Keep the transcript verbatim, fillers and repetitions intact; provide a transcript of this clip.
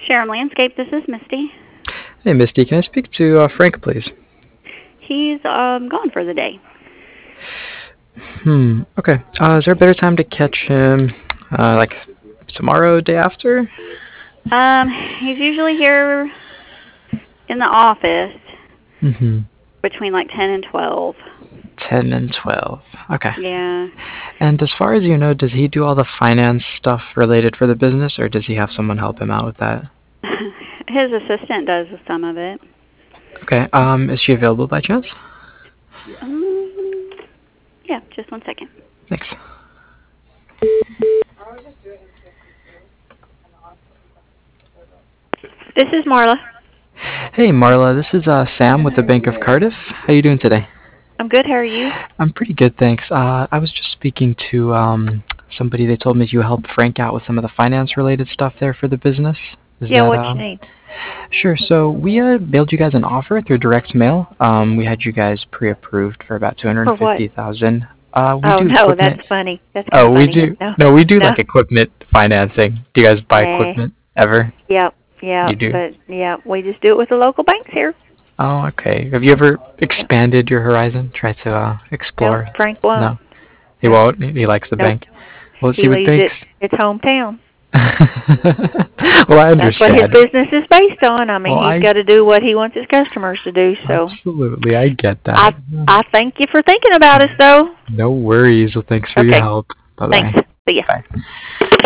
Sharon Landscape. This is Misty. Hey, Misty, can I speak to uh, Frank, please? He's um gone for the day. Hmm, okay. Uh, is there a better time to catch him? Uh, like tomorrow, day after? Um, he's usually here in the office Mm-hmm. between like ten and twelve. ten and twelve. Okay. Yeah. And as far as you know, does he do all the finance stuff related for the business, or does he have someone help him out with that? His assistant does some of it. Okay. Um, is she available by chance? Um, yeah, just one second. Thanks. This is Marla. Hey, Marla, this is uh, Sam with the Bank of Cardiff. How you doing today? I'm good. How are you? I'm pretty good, thanks. Uh, I was just speaking to um, somebody. They told me you helped Frank out with some of the finance-related stuff there for the business. Is Yeah, that, what uh, you need? Sure. So we uh, mailed you guys an offer through direct mail. Um, we had you guys pre-approved for about two hundred For what? fifty thousand. Uh, we Oh do no, equipment. that's funny. That's kind Oh, of we funny. do. No, No, we do no. like equipment financing. Do you guys buy Eh, equipment ever? Yep, yep. You do. But yeah, we just do it with the local banks here. Oh, okay. Have you ever expanded your horizon? Try to uh, No, explore? Frank won't. No, he No, won't. He likes the nope. bank. Well, He see, with leaves banks. it. It's hometown. Well, I That's what his understand. business is based on. I mean, Well, he's I got to do what he wants his customers to do. So absolutely I get I that. I thank you for thinking about us, though. No worries. Well, thanks for your Okay, help. Bye thanks. bye. See ya. Bye.